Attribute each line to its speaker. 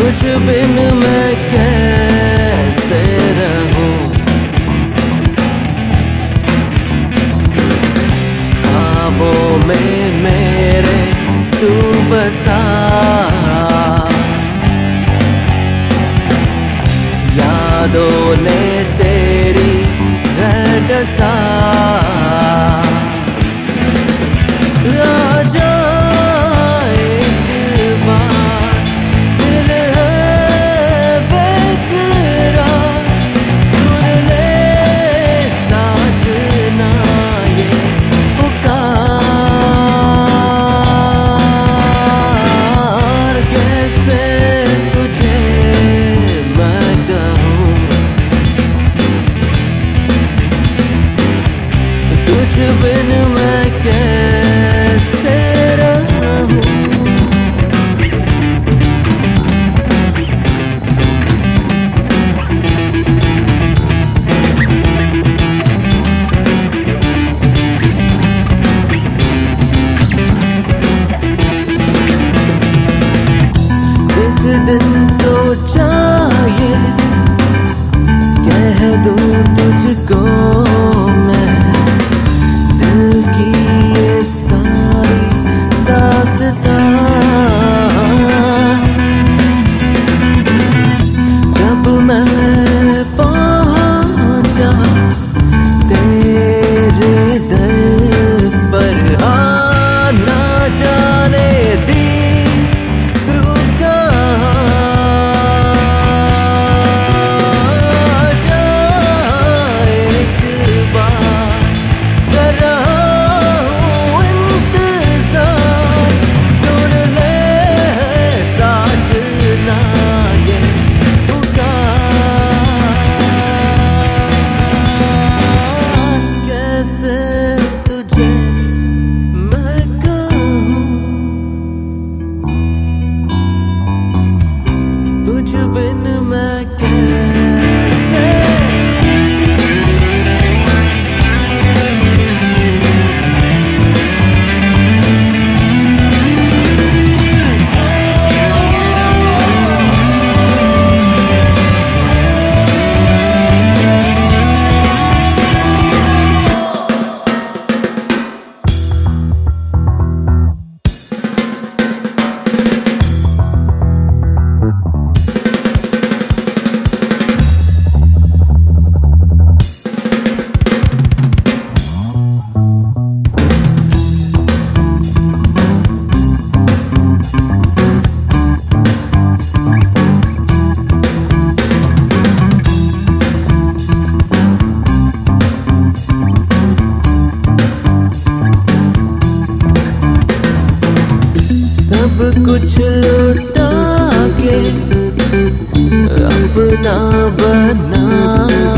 Speaker 1: तुझ बिन मैं कैसे रहूं, ख्वाबों में मेरे तू बसा, यादों ने तेरी है डसा। आजा एक बार, दिल है बेकरार, सुन ले साजना ये पुकार। कैसे तुझे मैं कहूँ, तुझ बिन मैं कैसे रहूं। इस दिन सोचा ये कह दूं तुझको मैं, दिल की ये सारी दास्तां। जब मैं पहुंचा तेरे दर पर, आना जाने दी रुका। जा एक बार, कर रहा हूँ इंतजार, सुन ले साजना ये पुकार। कैसे तुझे मैं कहूँ, तुझ बिन मैं कैसे। सब कुछ लौटा के अपना बना